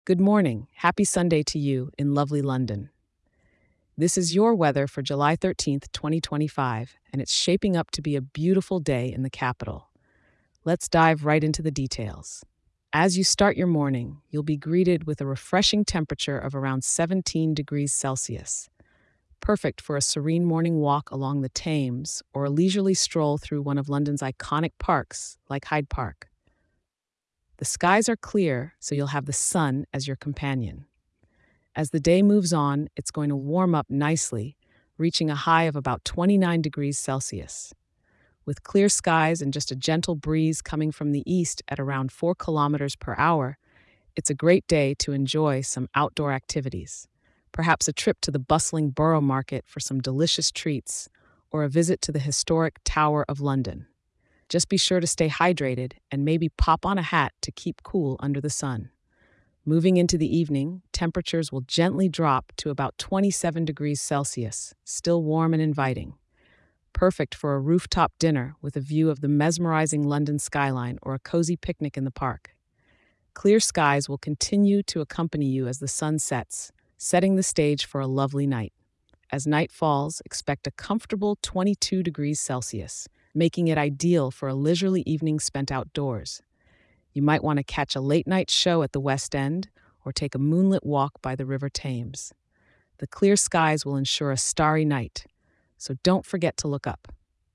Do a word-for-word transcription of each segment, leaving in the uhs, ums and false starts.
Good morning. Happy Sunday to you in lovely London. This is your weather for July thirteenth, twenty twenty-five, and it's shaping up to be a beautiful day in the capital. Let's dive right into the details. As you start your morning, you'll be greeted with a refreshing temperature of around seventeen degrees Celsius, perfect for a serene morning walk along the Thames or a leisurely stroll through one of London's iconic parks like Hyde Park. The skies are clear, so you'll have the sun as your companion. As the day moves on, it's going to warm up nicely, reaching a high of about twenty-nine degrees Celsius. With clear skies and just a gentle breeze coming from the east at around four kilometers per hour, it's a great day to enjoy some outdoor activities. Perhaps a trip to the bustling Borough Market for some delicious treats, or a visit to the historic Tower of London. Just be sure to stay hydrated and maybe pop on a hat to keep cool under the sun. Moving into the evening, temperatures will gently drop to about twenty-seven degrees Celsius, still warm and inviting. Perfect for a rooftop dinner with a view of the mesmerizing London skyline or a cozy picnic in the park. Clear skies will continue to accompany you as the sun sets, setting the stage for a lovely night. As night falls, expect a comfortable twenty-two degrees Celsius, making it ideal for a leisurely evening spent outdoors. You might want to catch a late night show at the West End or take a moonlit walk by the River Thames. The clear skies will ensure a starry night, so don't forget to look up.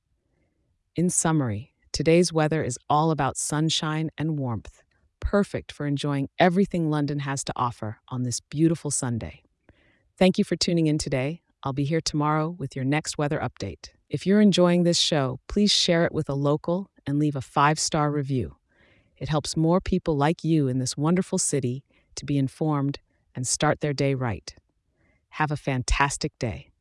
In summary, today's weather is all about sunshine and warmth, perfect for enjoying everything London has to offer on this beautiful Sunday. Thank you for tuning in today. I'll be here tomorrow with your next weather update. If you're enjoying this show, please share it with a local and leave a five-star review. It helps more people like you in this wonderful city to be informed and start their day right. Have a fantastic day.